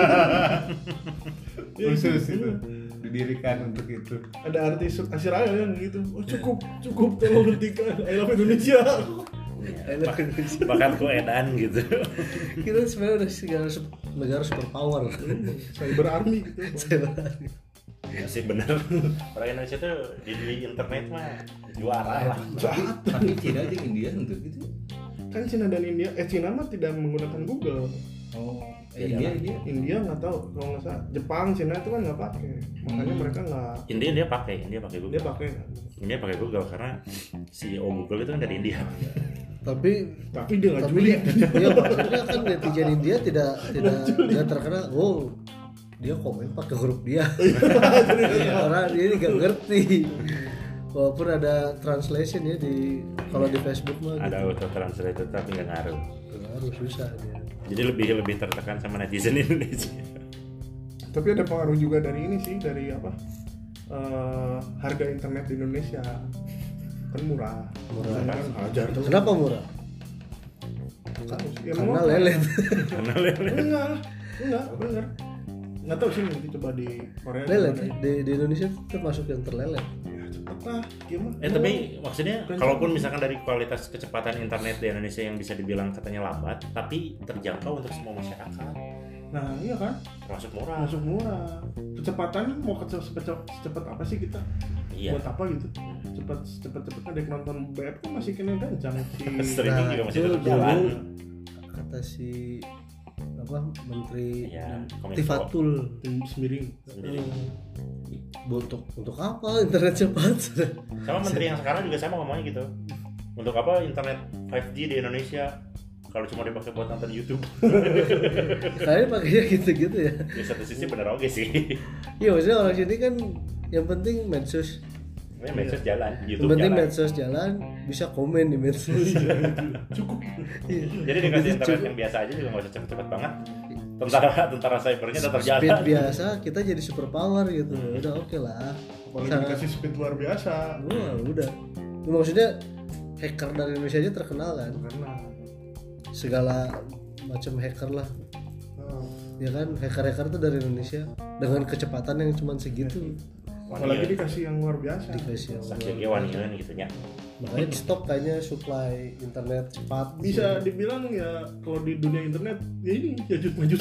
Ya, Khusus gitu. itu didirikan untuk itu. Ada artis Israel yang gitu. Oh cukup, cukup tolong hentikan. I love Indonesia. I love Indonesia. Bahkan ku edan gitu. Kita sebenarnya udah negara negara super power. Cyber army gitu. Ya sih bener. Orang Indonesia tuh di, di internet mah juara lah. Tapi Cina aja India untuk gitu. Kan Cina dan India, eh Cina mah tidak menggunakan Google. Oh, Ya, eh, India India. India nggak tahu, kalau nggak salah Jepang, Cina itu kan nggak pakai, makanya Hmm. mereka nggak. India dia pakai, India pakai Google. Dia pakai kan? India pakai Google karena C E O Google itu kan dari India. Tapi Tapi dia nggak tapi julid. iya maksudnya kan netizen India tidak tidak tidak terkenal. Oh, dia komen pakai huruf dia. Orang ini nggak ngerti. Walaupun ada translation ya di kalau di Facebook mah Ada auto translate tapi nggak ngaruh. gitu. Harus susah dia. Jadi lebih lebih tertekan sama netizen Indonesia. Tapi ada pengaruh juga dari ini sih, dari apa? Eh, harga internet di Indonesia kan murah. Murah. Kan ajar tuh. Kenapa murah? Tahu sih. Ya, Karena memang- lelet. Karena lele. Enggak lah, enggak benar. Nggak tahu sih, nanti coba di Korea. Lelet gimana. di, di Indonesia itu termasuk yang terlelet. Ya cepet lah, gimana? Eh tapi maksudnya Kan- kalaupun misalkan dari kualitas kecepatan internet di Indonesia yang bisa dibilang katanya lambat, tapi terjangkau untuk semua masyarakat, Nah iya kan, termasuk murah. masuk murah. Kecepatan mau kece- secepat secepat apa sih kita? Iya. Buat apa gitu? Cepat cepat cepatnya dek nonton B F kan masih kena kencang si. Streaming juga masih itu tetap jalan. dulu kata si apa Menteri Iya, Kominfo. Tifatul Tim semiring. Sendiri. untuk untuk apa internet cepat? Sama menteri yang sekarang juga sama ngomongnya gitu. Untuk apa internet lima G di Indonesia kalau cuma dipakai buat nonton YouTube? Kayaknya pakainya gitu-gitu ya. Di satu sisi bener oke sih. Iya maksudnya orang sini kan yang penting medsos, Ini medsos jalan, yang YouTube penting jalan. medsos jalan, bisa komen di medsos. Cukup. Iya. Jadi dikasih internet Cukup. yang biasa aja juga nggak usah cepet-cepet banget. Tentara tentara cybernya tetap Speed jalan. biasa kita jadi super power gitu. Udah oke lah. Apalagi Sangat- dikasih speed luar biasa. Wah, udah. Maksudnya hacker dari Indonesia aja terkenal kan. Karena Segala macam hacker lah. nah, Ya kan, hacker-hacker tuh dari Indonesia dengan kecepatan yang cuma segitu. apalagi dikasih yang luar biasa. Dikasih yang Sakit wanian gitu nya. makanya di stop kayaknya supply internet cepat. Bisa dibilang ya kalau di dunia internet ya ini jajut majut.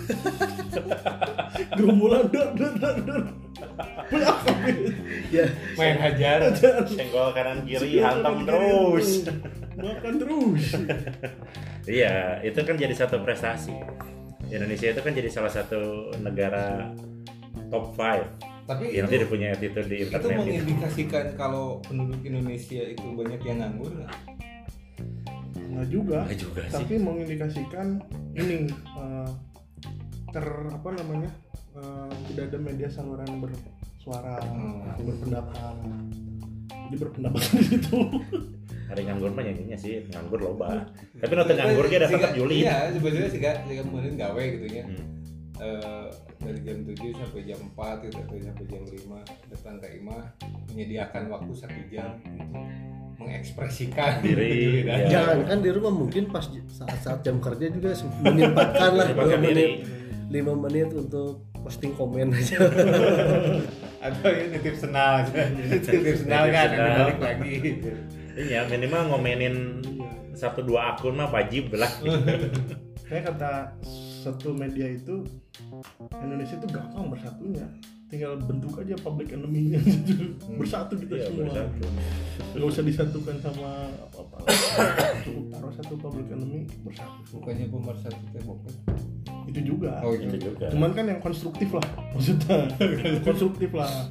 Gerombolan dar dar dar dar. Banyak kali. Ya, Main hajar. Senggol kanan kiri hantam terus. Makan terus. Iya, itu kan jadi satu prestasi. Indonesia itu kan jadi salah satu negara top lima Tapi yang itu, dia punya attitude di itu internet gitu. mengindikasikan kalau penduduk Indonesia itu banyak yang nganggur nggak? Nggak juga. Nggak juga sih. Tapi mengindikasikan ini eh, ter apa namanya eh, tidak ada media saluran bersuara, Hmm. berpendapat. Jadi berpendapat di situ. Ada yang nganggur mah nyanyinya sih nganggur loba. Tapi nonton nganggur dia datang ke Juli. Iya, sebetulnya sih gak, sih kemudian gawe gitu ya. Hmm. Eh, dari jam tujuh sampai jam empat gitu, atau sampai jam lima datang ke Imah menyediakan waktu satu jam untuk mengekspresikan Diri, dan ya. jangan kan di rumah mungkin pas saat-saat jam kerja juga menyempatkan lah Menyempatkan dua diri. menit, lima menit untuk posting komen aja. atau ya nitip senal nitip senal kan Nitip senal. balik lagi. Iya, minimal ngomenin satu dua akun mah wajib lah. Kayak kata satu media itu Indonesia itu gampang bersatunya, tinggal bentuk aja public enemy-nya gitu. Bersatu kita Iya, semua. bersatu. Nggak usah disatukan sama apa-apa. Cukup taruh satu public enemy bersatu. Bukannya pemersatu tembok kan? Itu juga. Oh Itu gitu. juga. Cuman kan yang konstruktif lah maksudnya. Konstruktif lah.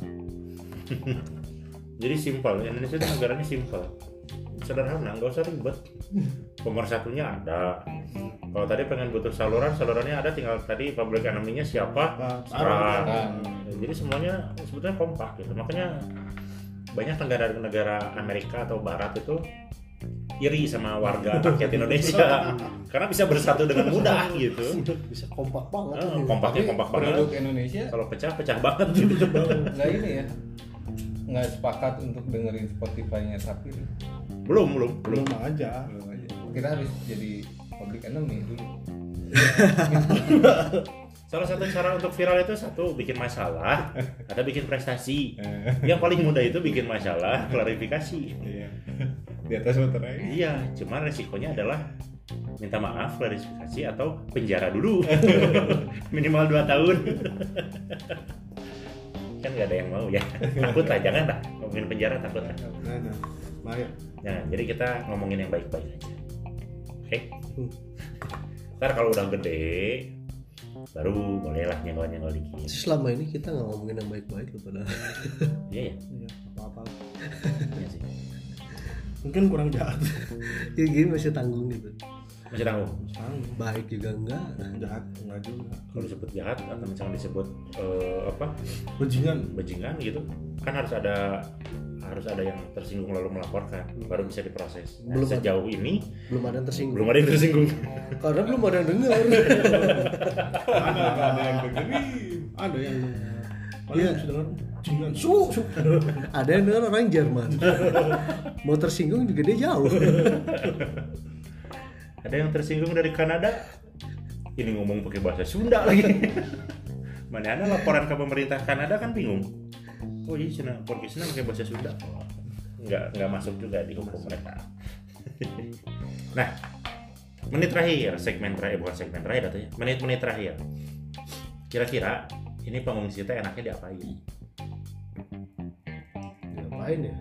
Jadi simpel, Indonesia itu negaranya simpel, sederhana, nggak usah ribet. Pemersatunya ada. Kalau tadi pengen butuh saluran, salurannya ada. Tinggal tadi public enemy-nya siapa, Nah, serang. Serang. Jadi semuanya sebetulnya kompak gitu. Makanya banyak negara-negara Amerika atau Barat itu iri sama warga rakyat Indonesia karena bisa bersatu dengan mudah gitu. Bisa kompak banget. Eh, kompaknya kompak Penduduk banget. Indonesia Kalau pecah pecah banget gitu. nggak ini ya, nggak sepakat untuk dengerin Spotify-nya Sapir. Belum belum belum. Belum aja. Belum aja. Kita harus jadi public enemy dulu. Salah satu cara untuk viral itu satu bikin masalah, ada bikin prestasi. Yang paling mudah itu bikin masalah, klarifikasi. Iya. Di atas materai. Iya, cuman resikonya adalah minta maaf, klarifikasi atau penjara dulu. Minimal dua tahun. Kan nggak ada yang mau ya. Takut lah, jangan lah. Ngomongin penjara takut lah. Nah, nah. Bahaya. Jangan. Jadi kita ngomongin yang baik-baik aja. Oke. Ntar kalau udah gede baru bolehlah nyenggol-nyenggol dikit. Selama ini kita nggak ngomongin yang baik-baik loh padahal. Iya ya. Iya, apa-apa. Iya sih. Mungkin kurang jahat. Kayak gini masih tanggung gitu. Masih tanggung. Tanggung. Baik juga enggak. Jahat enggak juga. Kalau disebut jahat atau misalnya disebut eh, apa? Bajingan. Bajingan gitu. Kan harus ada harus ada yang tersinggung lalu melaporkan baru bisa diproses. Nah, Belum sejauh ini Belum ada yang tersinggung. belum ada yang tersinggung. Karena belum ada yang dengar. Ada nggak ada yang dengerin? Ada yang paling Iya. bisa dengar bajingan. Su, su. Ada yang dengar orang Jerman. Mau tersinggung juga dia jauh. Ada yang tersinggung dari Kanada. Ini ngomong pakai bahasa Sunda lagi. Mana ada laporan ke pemerintah Kanada kan bingung. Oh iya cina podcastnya pakai bahasa Sunda. Nggak nggak masuk juga di hukum mereka. Nah, menit terakhir segmen terakhir bukan segmen terakhir datanya. Menit-menit terakhir. Kira-kira ini pengungsi teh enaknya diapain? Ngapain ya?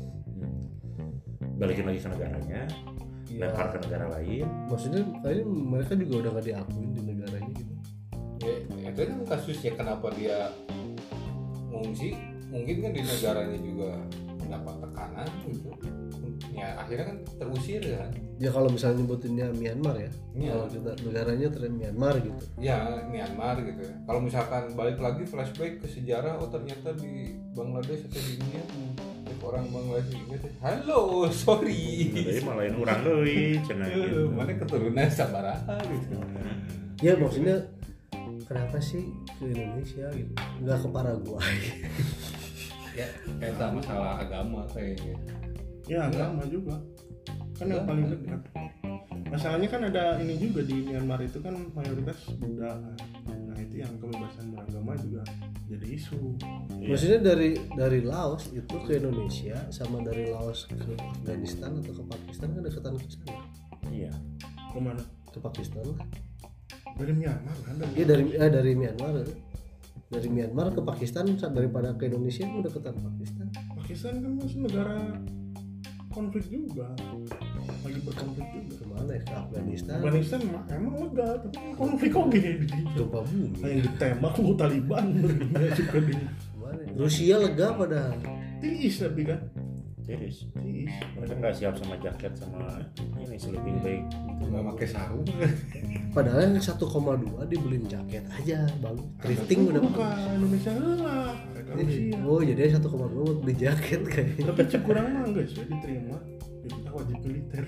Balikin lagi ke negaranya, Ya, lempar ke negara lain. maksudnya kayaknya mereka juga udah gak diakuin di negaranya gitu. Ya, itu kan kasusnya kenapa dia mengungsi, mungkin kan di negaranya juga mendapat tekanan gitu. Ya akhirnya kan terusir kan. Ya kalau misalnya nyebutinnya Myanmar ya, Iya. kalau kita negaranya ternyata Myanmar gitu. Ya Myanmar gitu ya. Kalau misalkan balik lagi flashback ke sejarah, oh ternyata di Bangladesh atau di India orang Bangladesh gitu. Halo, sorry. Jadi malain orang deui cenah gitu. Mana keturunan sabaraha gitu. Ya maksudnya kenapa sih ke Indonesia gitu, nggak ke Paraguay? Ya kayak tak masalah agama kayaknya. Ya agama juga. Kan yang paling dekat. Masalahnya kan ada ini juga di Myanmar itu kan mayoritas Buddha kan. Nah itu yang kebebasan beragama juga jadi isu. Maksudnya dari dari Laos itu ke Indonesia sama dari Laos ke Afghanistan atau ke Pakistan kan dekatan ke sana. Iya. Kemana? Ke Pakistan lah. Dari Myanmar kan? Dari Iya dari eh, dari Myanmar. Dari Myanmar ke Pakistan daripada ke Indonesia udah dekatan Pakistan. Pakistan kan masih negara konflik juga, lagi berkonflik juga. Kemana ya? Ke Afghanistan. Afghanistan mah emang lega, tapi konflik oke di Gempa Nah, bumi. yang ditembak lu Taliban ya juga di Kemana ya? Rusia lega padahal. tiis tapi kan Tiris. tiis. Mereka nggak siap sama jaket sama ini sleeping bag gitu. Nggak pakai sarung. Padahal yang satu koma dua dibeliin jaket aja bang. Thrifting udah bukan Indonesia lah, mereka Rusia. Oh jadi satu koma dua buat beli jaket kayaknya. Tapi cek kurang mah guys ya diterima, kita wajib militer,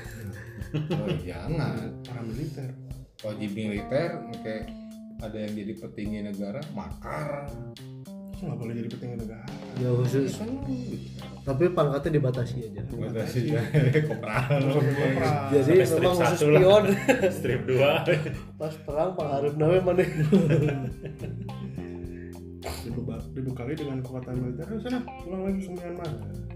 Oh jangan. para militer. Wajib militer kayak ada yang jadi petinggi negara makar. Terus nggak boleh jadi petinggi negara. Ya khusus. Kan Tapi pangkatnya dibatasi aja. batasi kopral. Jadi Sampai strip memang khusus satu lah. spion. Strip dua. Pas perang pengharap namanya mana? Dibuka- dibekali dengan kekuatan militer. Ayo sana pulang lagi ke Myanmar.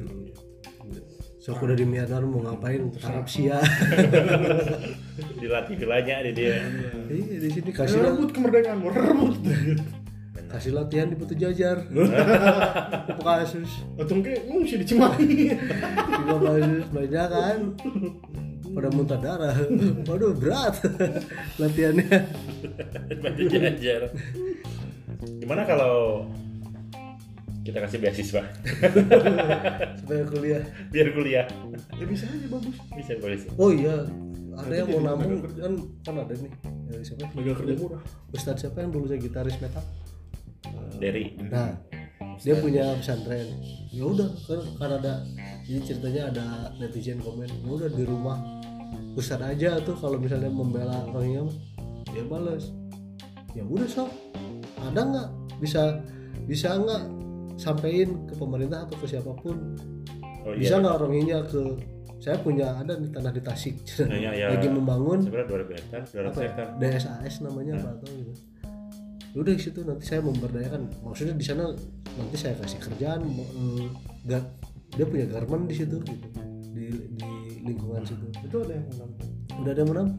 So udah di Myanmar mau ngapain? Arab Sia. Dilatih vilanya di dia. Iya di sini Kasih kasih rebut kemerdekaan, mau rebut. kasih latihan di Batu Jajar. Apa kasus? Untung kayak ngungsi di Cimahi. Tiga kasus banyak kan? Pada muntah darah. Waduh berat latihannya. Baju jajar. Gimana kalau kita kasih beasiswa Supaya kuliah. biar kuliah? Ya bisa aja bagus. Bisa polisi. Oh iya, ada Nanti yang jadi mau nambung tenaga kerja. kan kan ada nih. Ya, siapa? Tenaga kerja murah. Ustadz siapa yang dulu saya gitaris metal? Dari Nah, dia punya pesantren. Ya udah, kan, kan ada. Jadi ceritanya ada netizen komen, ya udah di rumah Ustadz aja tuh kalau misalnya membela orangnya dia balas. Ya udah sok. Ada nggak bisa bisa nggak sampein ke pemerintah atau ke siapapun? oh, Bisa iya. nggak orangnya ke saya punya ada di tanah di Tasik Nah, ya, lagi membangun sebenarnya dua ribu hektar, dua ratus apa ya, hektar. D S A S namanya apa atau gitu. Udah di situ nanti saya memberdayakan. Maksudnya di sana nanti saya kasih kerjaan eh, ga, dia punya garment di situ gitu. Di di lingkungan situ. Itu ada yang menampung. Udah ada yang menampung.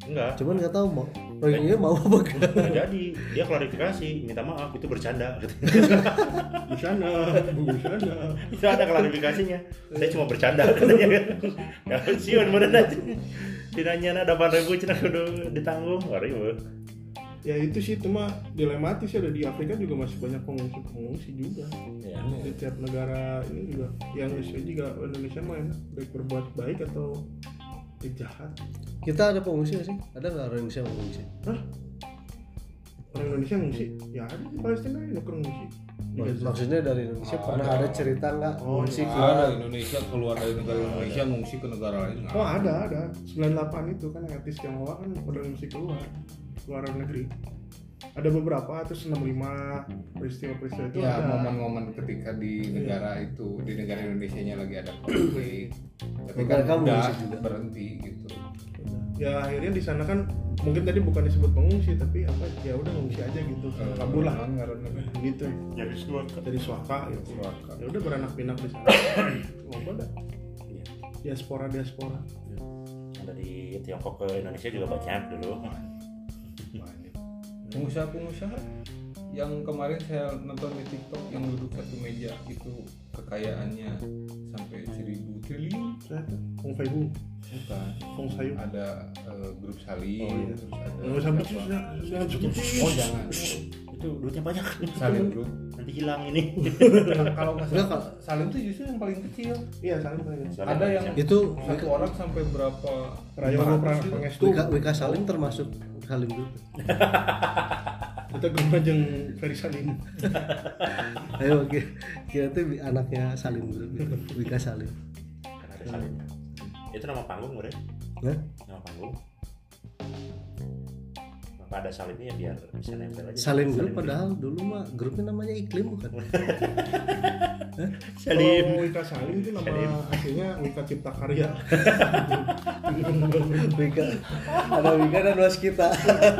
Enggak. Cuman nggak tahu mau Rohingya mau apa enggak. Nggak jadi, dia klarifikasi, minta maaf itu bercanda. Di sana, di sana. Itu ada klarifikasinya. Saya cuma bercanda katanya. Ya siun bener aja. Dinanya ada delapan ribu cina kudu ditanggung, ngeri bu. Ya itu sih cuma dilematis ya, di Afrika juga masih banyak pengungsi-pengungsi juga. Ya. Di tiap negara ini juga, yang Indonesia juga Indonesia mah enak, baik berbuat baik atau jahat. Kita ada pengungsi nggak sih? Ada nggak orang Indonesia mengungsi? Hah? Orang Indonesia ngungsi? Ya ada di Palestina ini ngungsi. Maksudnya dari Indonesia Oh, pernah ada. ada cerita nggak Oh, mengungsi iya. ke Ada Indonesia keluar dari negara Indonesia ngungsi ke negara lain. Oh ada ada sembilan puluh delapan itu kan yang artis Tionghoa kan udah ngungsi keluar luar negeri. Ada beberapa terus enam puluh lima peristiwa-peristiwa itu Ya, ada. momen-momen ketika di negara itu, di negara Indonesianya lagi ada konflik, tapi kan Mereka udah mengungsi juga. berhenti gitu. Ya akhirnya di sana kan mungkin tadi bukan disebut pengungsi tapi apa ya udah ngungsi aja gitu. Kabur lah gitu. Jadi suaka. Dari Suaka ya. Suaka. Ya udah beranak pinak di sana. Ngobrol dah. Iya. Diaspora diaspora. Dari Tiongkok ke Indonesia juga banyak dulu. Banyak. Pengusaha-pengusaha yang kemarin saya nonton di TikTok yang duduk satu meja itu kekayaannya sampai seribu triliun. Saya tuh Fong Faibu, Bukan. Fong Sayu. Ada eh, grup Salim, Oh, iya. terus ada Enggak usah apa? betul, jangan sebutin. Oh jangan. Itu duitnya banyak. Salim grup. Nanti hilang ini. Kalau nggak Enggak, salah, Salim itu justru yang paling kecil. Iya, saling paling. Ada yang itu satu orang sampai berapa Prayogo lima ratus Pra- gitu. Pangestu. Wika, Wika Salim termasuk Salim dulu. Kita grup jeung Ferry Salim. Ayo oke. Kita tuh anaknya Salim dulu. Wika Salim. Kan ada Salim. Itu nama panggung murid. Hah? Nama panggung. Kenapa ada Salimnya ya biar bisa nempel aja. Salim dulu padahal dulu mah grupnya namanya Iklim bukan? Salim. Oh, Wika Salim itu nama Salim. aslinya Wika Cipta Karya. Wika. Ada Wika dan Waskita.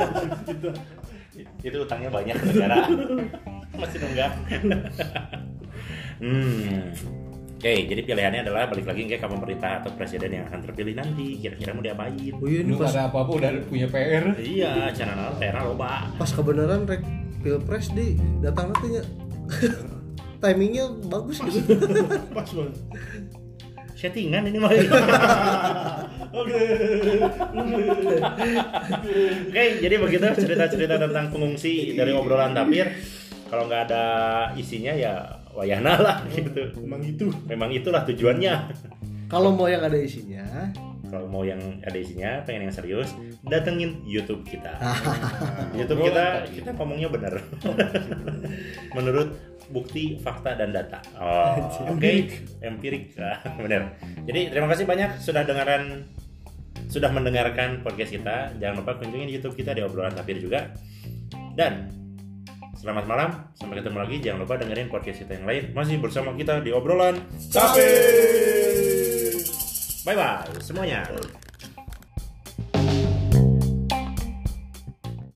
Itu utangnya banyak ke negara. Masih nunggak. hmm. Oke, jadi pilihannya adalah balik lagi ke pemerintah atau presiden yang akan terpilih nanti. Kira-kira mau diapain? Oh iya ini Belum pas ada apa-apa udah punya P R. Iya, channel tera loba. pas kebenaran rek pilpres di datang nantinya. Timingnya bagus gitu. Pas banget. Settingan ini mah. Oke. Oke, jadi begitu cerita-cerita tentang pengungsi dari obrolan tapir. Kalau nggak ada isinya ya wayahna lah gitu. Emang itu. Memang itulah tujuannya. Kalau mau yang ada isinya, Kalau mau yang ada isinya, pengen yang serius, datengin YouTube kita. YouTube kita, kita ngomongnya bener. Menurut bukti, fakta, dan data. Oh, oke, empirik, ah, bener. Jadi terima kasih banyak sudah dengaran, sudah mendengarkan podcast kita. Jangan lupa kunjungin YouTube kita di obrolan tapir juga. Dan selamat malam, sampai ketemu lagi. Jangan lupa dengerin podcast kita yang lain. Masih bersama kita di obrolan tapir. Bye bye semuanya.